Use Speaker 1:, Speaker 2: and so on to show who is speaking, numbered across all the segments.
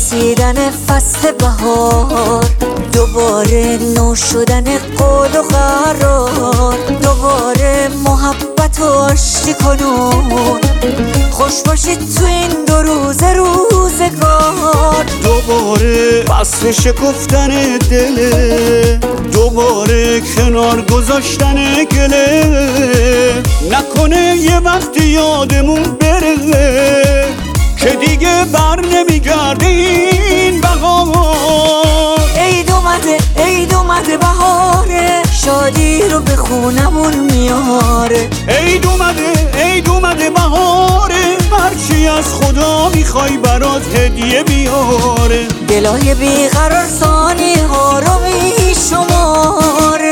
Speaker 1: رسیدن فصل بهار، دوباره نو شدن قول و قرار، دوباره محبت و آشتی کنون، خوش باشید تو این 2 روز روزگار.
Speaker 2: دوباره فصل شکفتن دله، دوباره کنار گذاشتن گله، نکنه یه وقتی یادمون بره که دیگه بر نمیگرده این بهار.
Speaker 1: عید اومده، عید اومده بهاره، شادی رو به خونمون میاره.
Speaker 2: عید اومده، عید اومده بهاره، هرچی از خدا میخوای برات هدیه بیاره.
Speaker 1: دلای بیقرار ثانیه ها رو میشماره.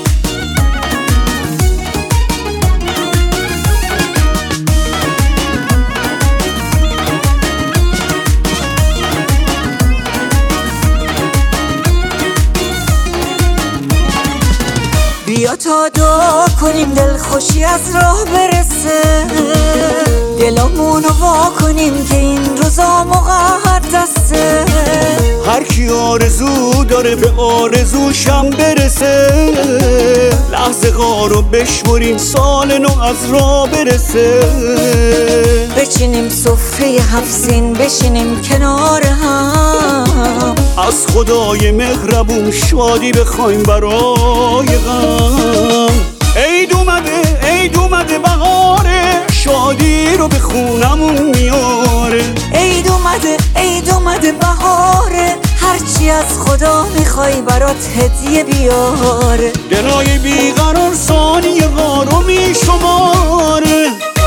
Speaker 1: بیا تا دعا کنیم دل خوشی از راه برسه، دلامونو وا کنیم که این روزا مقدسه.
Speaker 2: هر کی آرزو داره به آرزوشم برسه، لحظه غارو بشمریم سال نو از راه برسه.
Speaker 1: بچینیم سفره 7 سین، بشینیم کنار هم،
Speaker 2: از خدای مهربون شادی بخوایم برای غم. عید اومده، عید اومده بهاره، شادی رو به خونمون میاره.
Speaker 1: عید اومده، عید اومده بهاره، هرچی از خدا میخوای برات هدیه بیاره.
Speaker 2: دلای بیقرار ثانیه ها رو میشماره.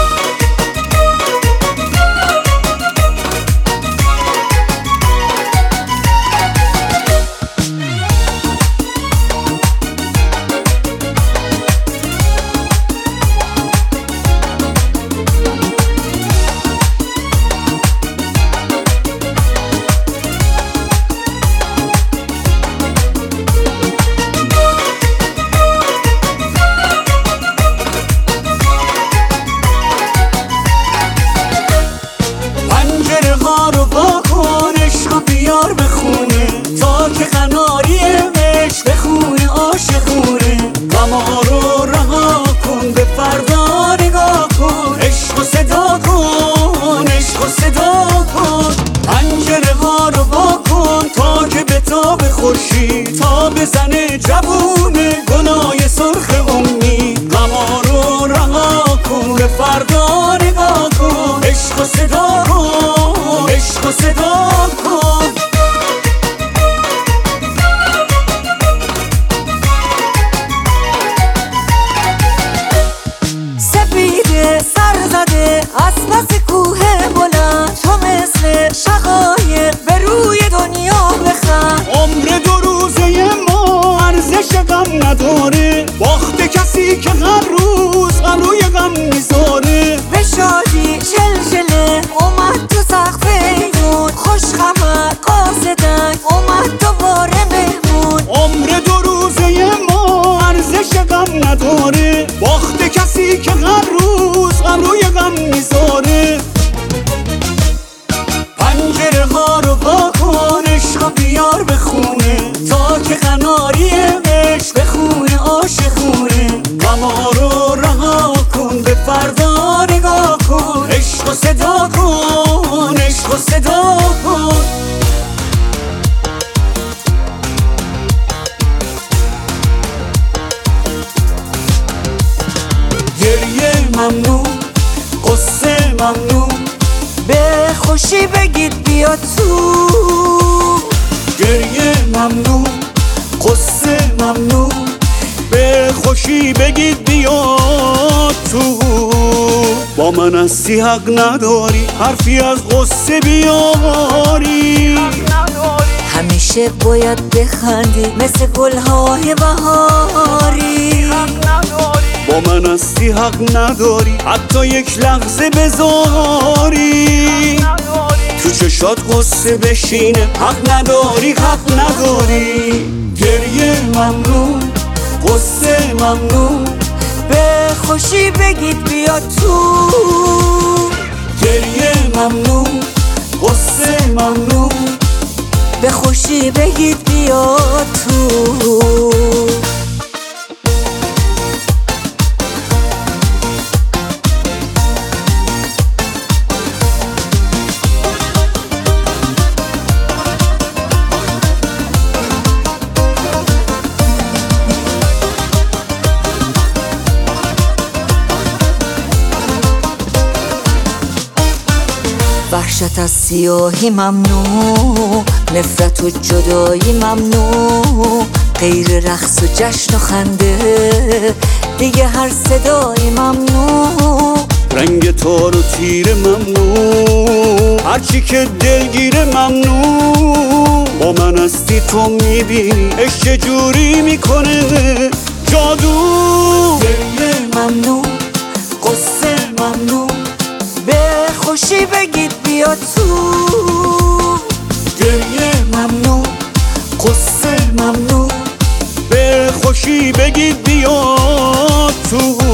Speaker 2: بیار بخونه تا که قناری عشق بخونه عاشقونه. غم‌ها رو رها کن به فردا نگاه کن، عشق و صدا کن، عشق و صدا کن. پنجره ها رو وا کن تا که بتاب خورشید، تا بزنه جوونه گلای سرخ امید. غم‌ها رو رها کن به فردا نگاه کن، عشق و صدا کن، عشق و صدا کن.
Speaker 1: سر زده از پس کوه بلند، تو مثل شقایق به روی دنیا بخند.
Speaker 2: عمر 2 روزه ما ارزش غم نداره، باخت کسی که هر روز غم روی غم میذاره.
Speaker 1: به شادی چلچله اومد تو سقف ایمون، خوش خبر قاصدک اومد دوباره مهمون.
Speaker 2: عمر 2 روزه ما ارزش غم نداره، باخت کسی که هر روز غم روی غم میذاره. پنجره ها رو وا کن، عشق بیار بخونه تا که قناری عشق بخونه عاشقونه. غم‌ها رو رها کن به فردا نگاه کن، عشق و صدا کن، عشق و صدا کن. گریه ممنون، قصه ممنون،
Speaker 1: به خوشی بگید بیا تو.
Speaker 2: گریه ممنون، قصه ممنون، به خوشی بگید بیا تو. با من هستی حق نداری حرفی از قصه بیاری.
Speaker 1: همیشه باید بخندی مثل گلهای بهاری.
Speaker 2: با من هستی حق نداری حتی یک لحظه بذاری. تو چشات قصه بشینه حق نداری، حق نداری. گریه ممنون، قصه ممنون،
Speaker 1: به خوشی بگید بیا تو.
Speaker 2: گریه ممنون، قصه ممنون،
Speaker 1: به خوشی بگید بیا تو. وحشت از سیاهی ممنوع، نفرت و جدایی ممنوع، غیر رقص و جشن و خنده دیگه هر صدایی ممنوع.
Speaker 2: رنگ تار و تیر ممنوع، هرچی که دلگیره ممنوع. با من هستی تو میبینی عشق جوری میکنه جادو.
Speaker 1: گریه ممنوع، قصه ممنوع، به خوشی بگید بیا تو. گریه ممنوع، قصه ممنوع،
Speaker 2: به خوشی بگید بیا تو.